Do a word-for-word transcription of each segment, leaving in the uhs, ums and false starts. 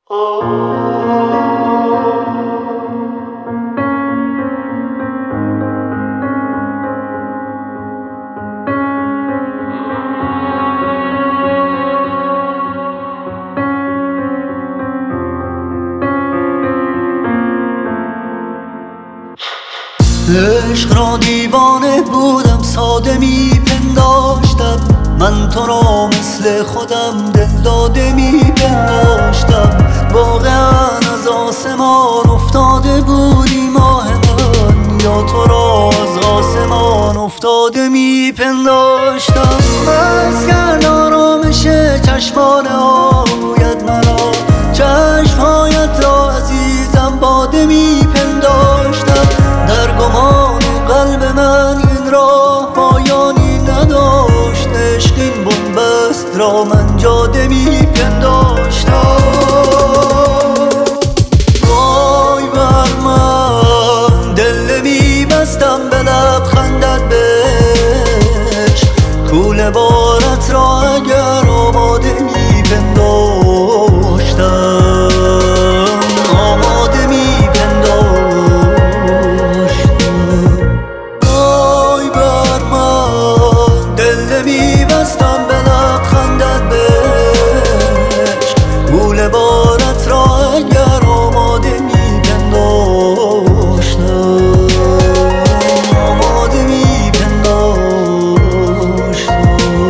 عشق را دیوانه بودم، ساده می پنداشتم، من تو را مثل خودم دل داده می پنداشتم. واقعا از آسمان افتاده بودی ماه من، یا تو را از آسمان افتاده می پنداشتم. بس کرد آرامش چشمان آهویت مرا، چشمهایت را عزیزم باده می پنداشتم. در گمان قلب من این راه پایانی نداشت، عشق این بنبست را من جاده می پنداشتم. وای بر من، دل می بستم به لبخندت بهش، کوله بارت را اگر آماده می پنداشتم، آماده می پنداشتم. وای بر من، دل می بستم به لبخندت بهش، کوله بارت را اگر آماده می پنداشتم، آماده می پنداشتم.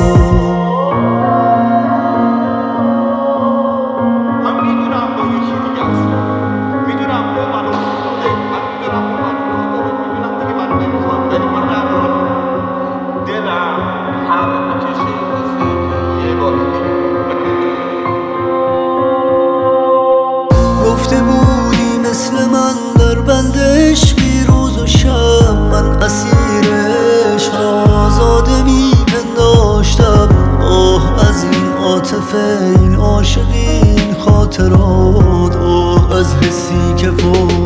من میدونم با یکی دیگه است، میدونم به من افتاده، من میدونم به من افتاده، میدونم دیگه من نمیخوام، ولی من ندارم. دلم هر میکشه مثل یه بار دیگه. گفته بودی مثل من در بند عشقی روز و شب، من اسیر عشق آزاده می پنداشتم. آه از این عاطفه، این عاشقی، این خاطرات، آه از حسی که فوق